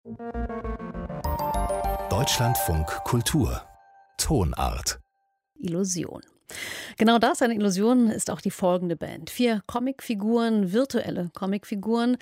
Deutschlandfunk Kultur Tonart Illusion. Genau das, eine Illusion, ist auch die folgende Band. 4 Comicfiguren, virtuelle Comicfiguren,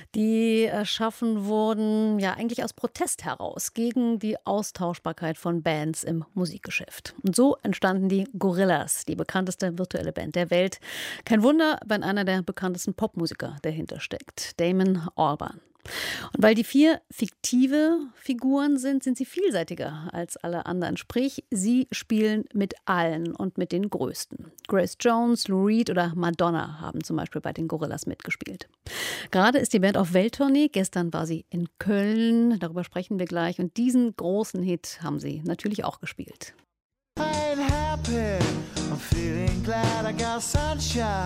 die erschaffen wurden, ja eigentlich aus Protest heraus gegen die Austauschbarkeit von Bands im Musikgeschäft. Und so entstanden die Gorillaz, die bekannteste virtuelle Band der Welt. Kein Wunder, wenn einer der bekanntesten Popmusiker dahinter steckt, Damon Albarn. Und weil die 4 fiktive Figuren sind sie vielseitiger als alle anderen. Sprich, sie spielen mit allen und mit den Größten. Grace Jones, Lou Reed oder Madonna haben zum Beispiel bei den Gorillaz mitgespielt. Gerade ist die Band auf Welttournee. Gestern war sie in Köln. Darüber sprechen wir gleich. Und diesen großen Hit haben sie natürlich auch gespielt. I ain't happy, I'm feeling glad I got sunshine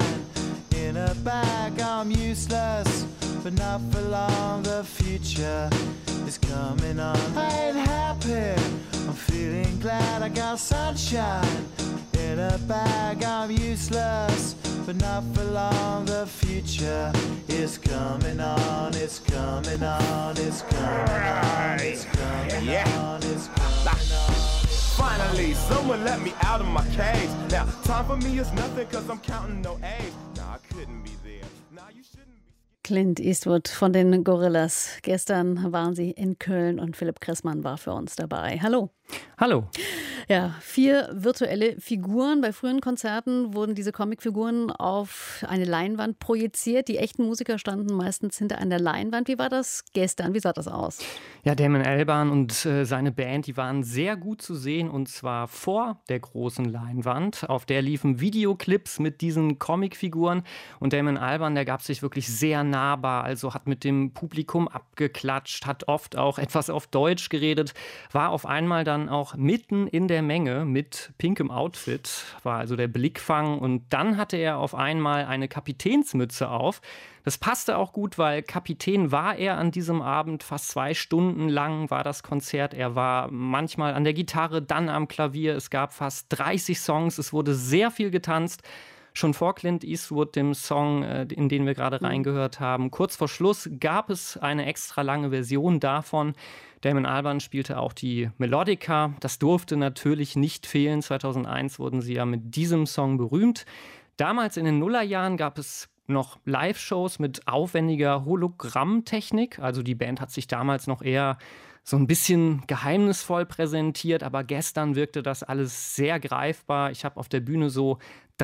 in a bag, I'm useless, but not for long, the future is coming on. I ain't happy, I'm feeling glad I got sunshine in a bag, I'm useless, but not for long, the future is coming on, it's coming on, it's coming on, it's coming on, it's coming on. Finally, someone let me out of my cage. Now, time for me is nothing cause I'm counting no age. Nah, I couldn't be there. Nah, you shouldn't be. Clint Eastwood von den Gorillaz. Gestern waren sie in Köln und Philipp Kressmann war für uns dabei. Hallo. Hallo. Ja, 4 virtuelle Figuren. Bei frühen Konzerten wurden diese Comicfiguren auf eine Leinwand projiziert. Die echten Musiker standen meistens hinter einer Leinwand. Wie war das gestern? Wie sah das aus? Ja, Damon Albarn und seine Band, die waren sehr gut zu sehen und zwar vor der großen Leinwand. Auf der liefen Videoclips mit diesen Comicfiguren und Damon Albarn, der gab sich wirklich sehr nahbar, also hat mit dem Publikum abgeklatscht, hat oft auch etwas auf Deutsch geredet, war auf einmal dann auch mitten in der Menge mit pinkem Outfit, war also der Blickfang und dann hatte er auf einmal eine Kapitänsmütze auf. Das passte auch gut, weil Kapitän war er an diesem Abend. Fast 2 Stunden lang war das Konzert. Er war manchmal an der Gitarre, dann am Klavier. Es gab fast 30 Songs. Es wurde sehr viel getanzt. Schon vor Clint Eastwood, dem Song, in den wir gerade reingehört haben. Kurz vor Schluss gab es eine extra lange Version davon. Damon Albarn spielte auch die Melodica. Das durfte natürlich nicht fehlen. 2001 wurden sie ja mit diesem Song berühmt. Damals in den Nullerjahren gab es noch Live-Shows mit aufwendiger Hologrammtechnik. Also die Band hat sich damals noch eher so ein bisschen geheimnisvoll präsentiert, aber gestern wirkte das alles sehr greifbar. Ich habe auf der Bühne so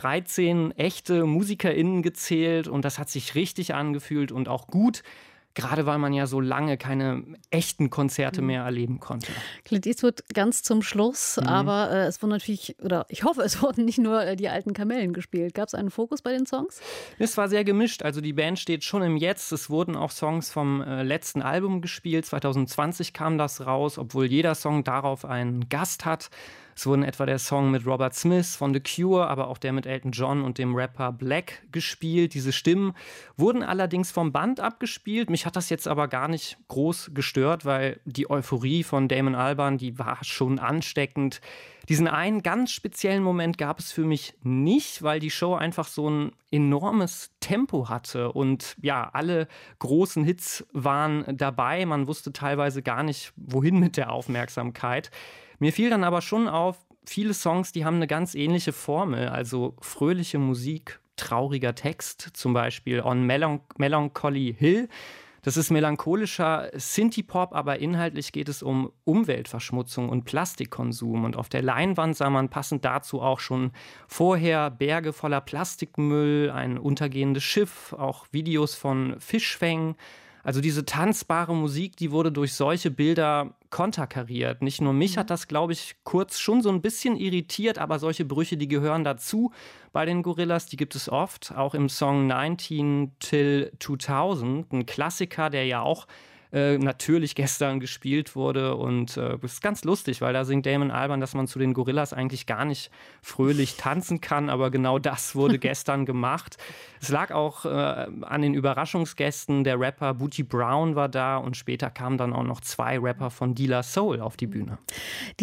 13 echte MusikerInnen gezählt und das hat sich richtig angefühlt und auch gut. Gerade weil man ja so lange keine echten Konzerte mehr erleben konnte. Clint Eastwood ganz zum Schluss, aber es wurden natürlich, oder ich hoffe, es wurden nicht nur die alten Kamellen gespielt. Gab es einen Fokus bei den Songs? Es war sehr gemischt, also die Band steht schon im Jetzt. Es wurden auch Songs vom letzten Album gespielt, 2020 kam das raus, obwohl jeder Song darauf einen Gast hat. Es wurden etwa der Song mit Robert Smith von The Cure, aber auch der mit Elton John und dem Rapper Black gespielt. Diese Stimmen wurden allerdings vom Band abgespielt. Mich hat das jetzt aber gar nicht groß gestört, weil die Euphorie von Damon Albarn, die war schon ansteckend. Diesen einen ganz speziellen Moment gab es für mich nicht, weil die Show einfach so ein enormes Tempo hatte und ja, alle großen Hits waren dabei. Man wusste teilweise gar nicht, wohin mit der Aufmerksamkeit. Mir fiel dann aber schon auf, viele Songs, die haben eine ganz ähnliche Formel, also fröhliche Musik, trauriger Text, zum Beispiel On Melancholy Hill. Das ist melancholischer Synthie-Pop, aber inhaltlich geht es um Umweltverschmutzung und Plastikkonsum. Und auf der Leinwand sah man passend dazu auch schon vorher Berge voller Plastikmüll, ein untergehendes Schiff, auch Videos von Fischfängen. Also diese tanzbare Musik, die wurde durch solche Bilder konterkariert. Nicht nur mich hat das, glaube ich, kurz schon so ein bisschen irritiert, aber solche Brüche, die gehören dazu bei den Gorillaz, die gibt es oft. Auch im Song 19 Till 2000, ein Klassiker, der ja auch natürlich gestern gespielt wurde und das ist ganz lustig, weil da singt Damon Albarn, dass man zu den Gorillaz eigentlich gar nicht fröhlich tanzen kann, aber genau das wurde gestern gemacht. Es lag auch an den Überraschungsgästen, der Rapper Booty Brown war da und später kamen dann auch noch 2 Rapper von De La Soul auf die Bühne. Diese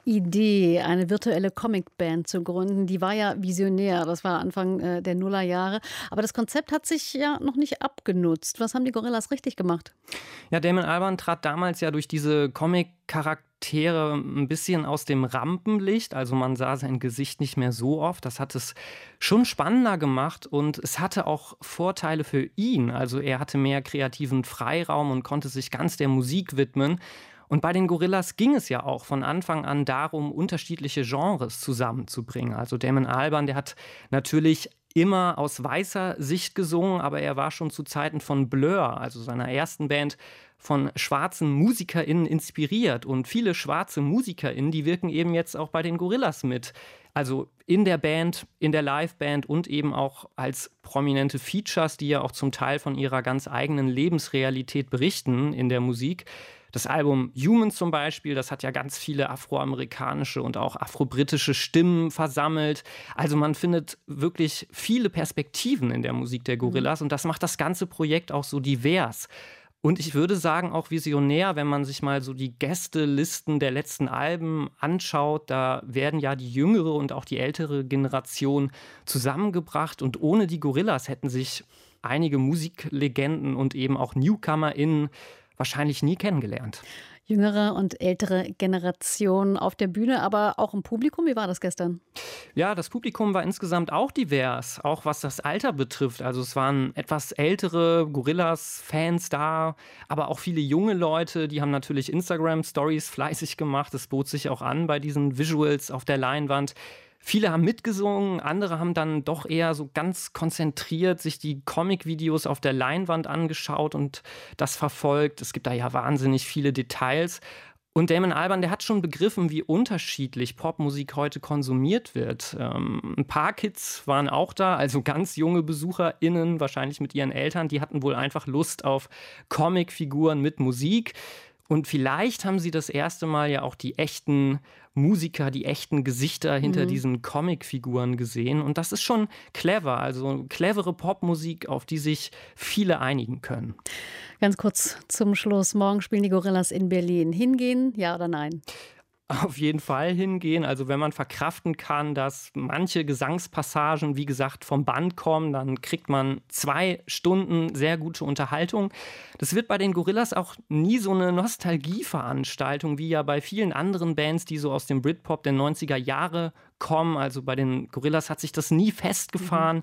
Idee, eine virtuelle Comicband zu gründen, die war ja visionär. Das war Anfang der Nullerjahre. Aber das Konzept hat sich ja noch nicht abgenutzt. Was haben die Gorillas richtig gemacht? Ja, Damon Albarn trat damals ja durch diese Comic-Charaktere ein bisschen aus dem Rampenlicht. Also man sah sein Gesicht nicht mehr so oft. Das hat es schon spannender gemacht und es hatte auch Vorteile für ihn. Also er hatte mehr kreativen Freiraum und konnte sich ganz der Musik widmen. Und bei den Gorillas ging es ja auch von Anfang an darum, unterschiedliche Genres zusammenzubringen. Also Damon Albarn, der hat natürlich immer aus weißer Sicht gesungen, aber er war schon zu Zeiten von Blur, also seiner ersten Band, von schwarzen MusikerInnen inspiriert. Und viele schwarze MusikerInnen, die wirken eben jetzt auch bei den Gorillas mit. Also in der Band, in der Liveband und eben auch als prominente Features, die ja auch zum Teil von ihrer ganz eigenen Lebensrealität berichten in der Musik. Das Album Human zum Beispiel, das hat ja ganz viele afroamerikanische und auch afrobritische Stimmen versammelt. Also man findet wirklich viele Perspektiven in der Musik der Gorillas und das macht das ganze Projekt auch so divers. Und ich würde sagen, auch visionär, wenn man sich mal so die Gästelisten der letzten Alben anschaut, da werden ja die jüngere und auch die ältere Generation zusammengebracht und ohne die Gorillas hätten sich einige Musiklegenden und eben auch NewcomerInnen wahrscheinlich nie kennengelernt. Jüngere und ältere Generation auf der Bühne, aber auch im Publikum. Wie war das gestern? Ja, das Publikum war insgesamt auch divers, auch was das Alter betrifft. Also es waren etwas ältere Gorillas-Fans da, aber auch viele junge Leute, die haben natürlich Instagram-Stories fleißig gemacht. Es bot sich auch an bei diesen Visuals auf der Leinwand. Viele haben mitgesungen, andere haben dann doch eher so ganz konzentriert sich die Comic-Videos auf der Leinwand angeschaut und das verfolgt. Es gibt da ja wahnsinnig viele Details. Und Damon Albarn, der hat schon begriffen, wie unterschiedlich Popmusik heute konsumiert wird. Ein paar Kids waren auch da, also ganz junge BesucherInnen, wahrscheinlich mit ihren Eltern, die hatten wohl einfach Lust auf Comicfiguren mit Musik. Und vielleicht haben sie das erste Mal ja auch die echten Musiker, die echten Gesichter hinter diesen Comicfiguren gesehen. Und das ist schon clever, also clevere Popmusik, auf die sich viele einigen können. Ganz kurz zum Schluss. Morgen spielen die Gorillas in Berlin. Hingehen, ja oder nein? Auf jeden Fall hingehen. Also wenn man verkraften kann, dass manche Gesangspassagen, wie gesagt, vom Band kommen, dann kriegt man 2 Stunden sehr gute Unterhaltung. Das wird bei den Gorillas auch nie so eine Nostalgieveranstaltung, wie ja bei vielen anderen Bands, die so aus dem Britpop der 90er Jahre kommen. Also bei den Gorillas hat sich das nie festgefahren.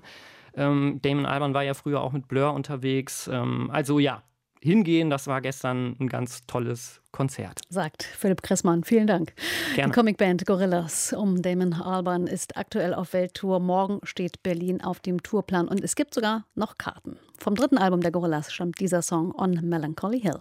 Damon Albarn war ja früher auch mit Blur unterwegs. Also ja, hingehen, das war gestern ein ganz tolles Konzert. Sagt Philipp Kressmann. Vielen Dank. Gerne. Die Comicband Gorillas um Damon Albarn ist aktuell auf Welttour. Morgen steht Berlin auf dem Tourplan und es gibt sogar noch Karten. Vom 3. Album der Gorillas stammt dieser Song On Melancholy Hill.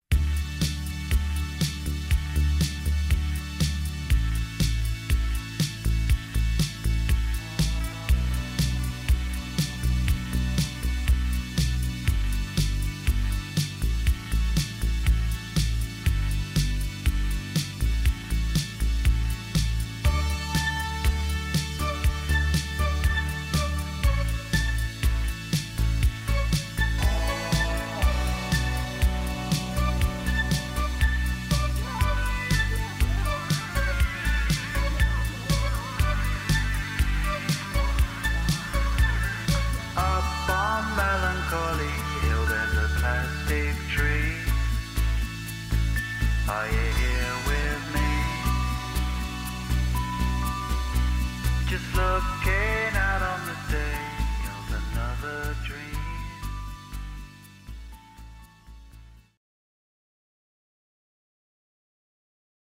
Are you here with me? Just looking